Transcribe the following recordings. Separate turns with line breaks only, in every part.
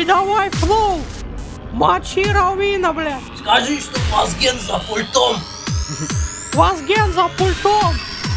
Ой, давай, флоу! Мочи Равина, блядь!
Скажи, что Вазген за пультом!
Вазген за пультом!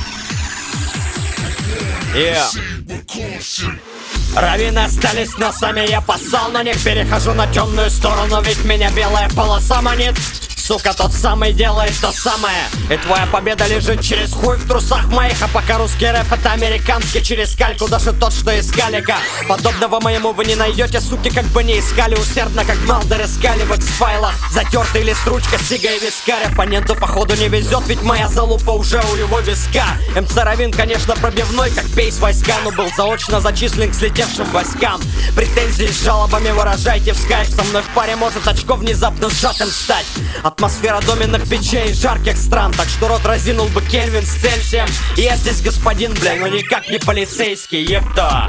Равины остались носами, я поссал на них. Перехожу на темную сторону, ведь меня белая полоса манит. Сука, тот самый делает то самое. И твоя победа лежит через хуй в трусах моих. А пока русский рэп это американский через кальку. Даже тот, что из калика. Подобного моему вы не найдете, суки, как бы не искали. Усердно, как Малдер искали в X-файлах. Затертый лист, ручка, сига и вискарь. Оппоненту походу не везет, ведь моя залупа уже у его виска. МЦ Равин, конечно, пробивной, как пейс войска. Но был заочно зачислен к слетевшим войскам. Претензии с жалобами выражайте в скайп. Со мной в паре может очко внезапно сжатым стать. Атмосфера доменных печей и жарких стран. Так что рот разинул бы Кельвин с Цельсием. Я здесь господин, бля, но никак не полицейский, епта.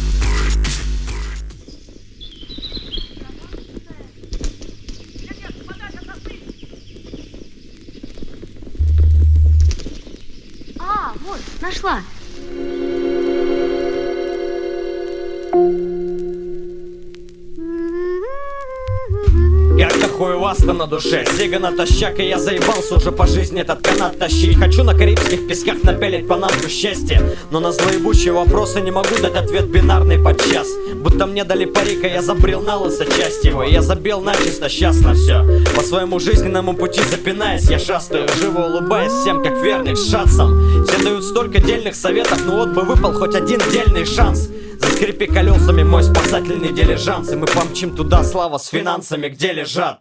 Вот, нашла.
Как-то хуй у вас-то на душе. Сига натощак, и я заебался уже по жизни этот канат тащить. Хочу на карибских песках напелить панамку счастья, но на злоебучие вопросы не могу дать ответ бинарный подчас. Будто мне дали парика, я забрел на лысо часть его. Я забил начисто, щас на все. По своему жизненному пути запинаясь, я шастаю, живо улыбаясь всем, как верный шансом. Все дают столько дельных советов, но вот бы выпал хоть один дельный шанс. Заскрипи колесами мой спасательный дилижанс, и мы помчим туда, слава с финансами, где лежат.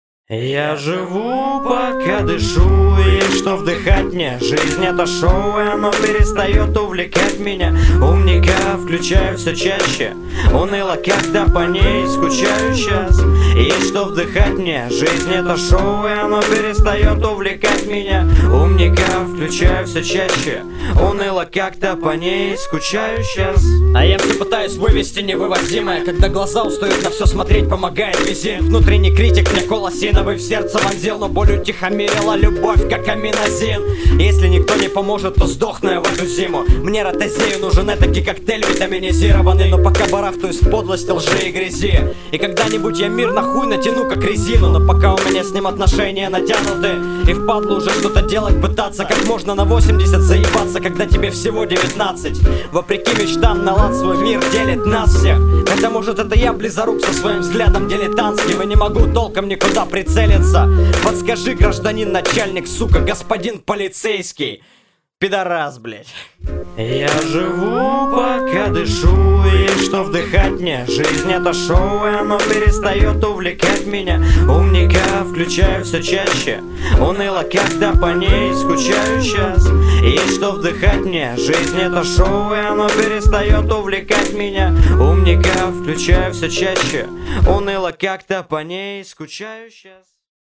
Я живу, пока дышу, и что вдыхать мне? Жизнь это шоу, и оно перестает увлекать меня. Умника включаю все чаще, уныло когда по ней скучаю сейчас. И что вдыхать мне? Жизнь это шоу, и оно перестает увлекать меня. Умника включаю все чаще, уныло как-то по ней скучаю сейчас. А я все пытаюсь вывести невывозимое, когда глаза устают на все смотреть, помогает визит. Внутренний критик мне колосиновый в сердце вонзил, но боль утихомирила любовь, как аминозин. Если никто не поможет, то сдохну я в эту зиму. Мне ротозею нужен этакий коктейль витаминизированный, но пока барахтаюсь в подлости, лжи и грязи. И когда-нибудь я мир на хуй натяну, как резину, но пока у меня с ним отношения натянуты, и впадло уже что-то делать пытаться. Как можно на 80 заебаться, когда тебе всего 19? Вопреки мечтам на лад свой мир делит нас всех. Хотя может это я близорук со своим взглядом дилетантским, и не могу толком никуда прицелиться. Подскажи, гражданин начальник, сука, господин полицейский. Пидорас, блять. Я живу, пока дышу, и что вдыхать мне? Жизнь это шоу, и оно перестает увлекать меня. Умника включаю все чаще, уныло когда по ней скучаю сейчас. И что вдыхать мне? Жизнь это шоу, и оно перестает увлекать меня. Умника включаю все чаще, уныло как-то по ней скучаю сейчас.